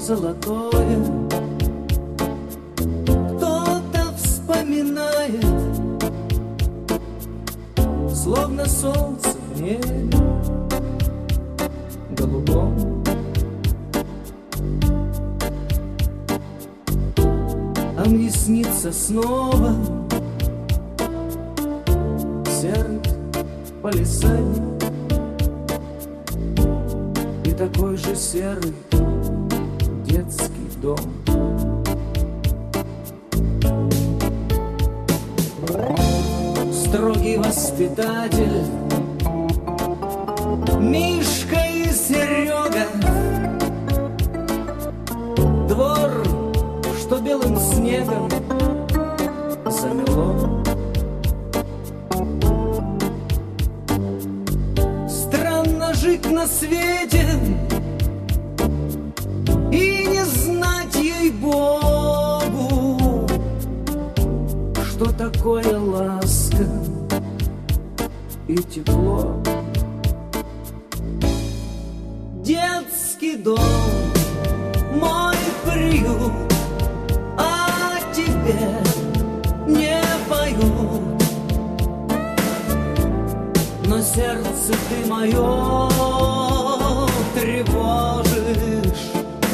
золотое кто-то вспоминает, словно солнце в небе голубом. А мне снится снова серый палисадник и такой же серый детский дом. Строгий воспитатель Мишка и Серега, двор, что белым снегом замело. Странно жить на свете и не знать, ей-богу, что такое ласка и тепло. Детский дом, мой приют, а тебе не поют, но сердце ты мое тревожишь.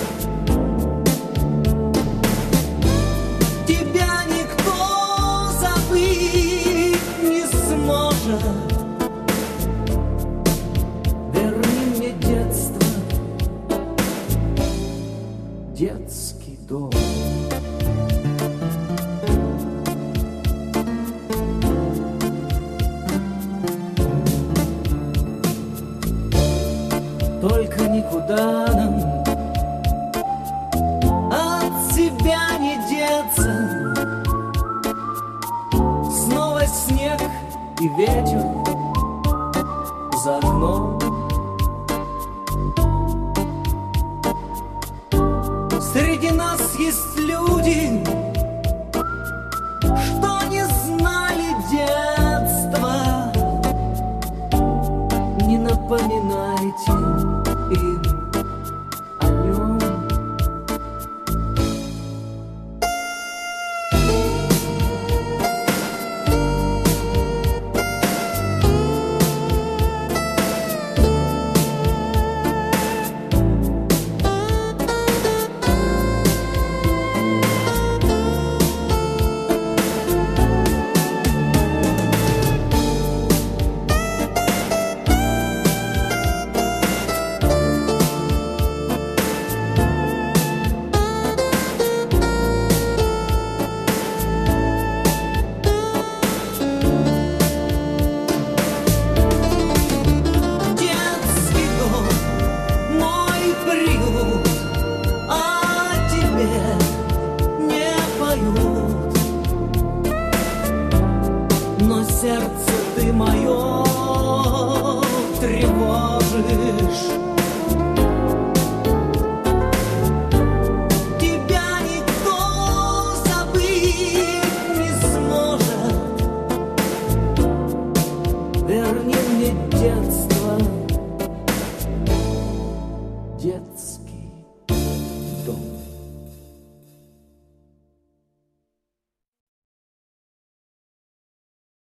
Тебя никто забыть не сможет. Верни мне детство, детский дом. Только никуда нам от тебя не деться. Снова снег и ветер за окном. Среди нас есть люди, что не знали детства. Не напоминайте им о нем. Но сердце ты мое тревожишь. Тебя никто забыть не сможет. Верни мне детство, детство.